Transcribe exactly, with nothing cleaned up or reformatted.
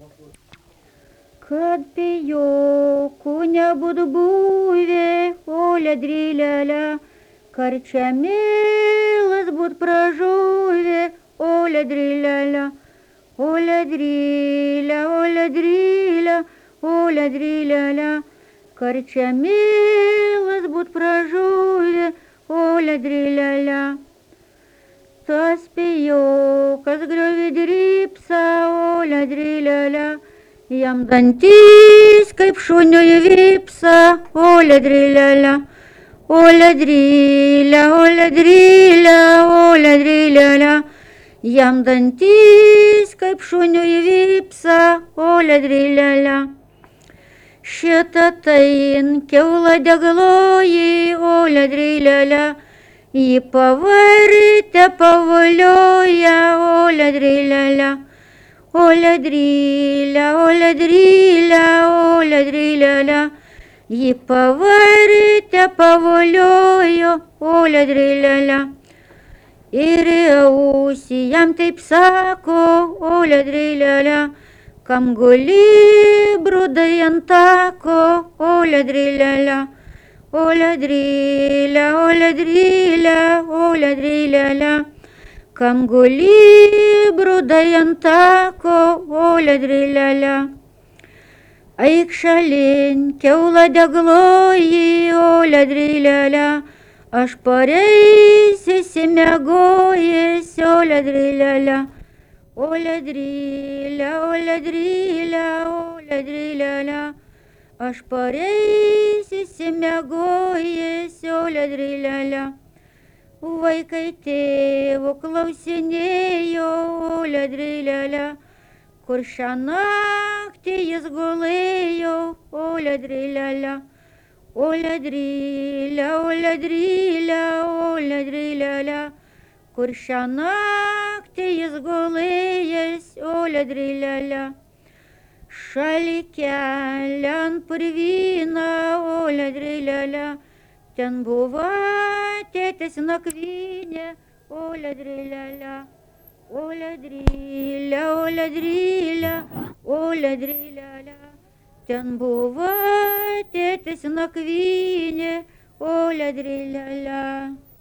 Kad pijokų nebūtų buvę, olia drylelė, karčiamėlas būt pražuvę, olia drylelė, olia drylė, olia drylė, olia drylelė, karčiamėlas būt pražuvę, olia drylelė. Tas pijokas griovė drybsa, olia drylelė, jam dantis kaip šuniui vypsa, olia drylelė, olia drylė, olia drylė, olia drylelė, jam dantis kaip šuniui vypsa, olia drylelė. Šitą tain kiaula degloji, olia drylelė, jį pavartė pavolioja, olia drylelė, olia drylė, olia drylė, olia drylelė, jį pavartė pavoliojo, olia drylelė. Ir į ausį jam taip sako, olia drylelė, kam guli brudai ant tako, olia drylelė, olia drylė, olia drylė, olia drylelė, kam guli brudai ant tako, olia drylelė. Eik šalin, kiaula degloji, olia drylelė, aš pareisiu išsimiegojęs, olia drylelė, olia drylė, olia drylė, olia drylelė, aš pareisiu išsimiegojęs, olia drylelė. Vaikai tėvo klausinėjo, olia drylelė, kur šią naktį jis gulėjo, olia drylelė, olia drylė, olia drylė, olia drylelė, kur šią naktį jis gulėjęs, olia drylelė. Šalikelė ant purvyno, olia drylelė, ten buvo tėtės nakvynė, olia drylelė, olia drylė, olia drylė, olia drylelė, ten buvo tėtės nakvynė, olia drylelė.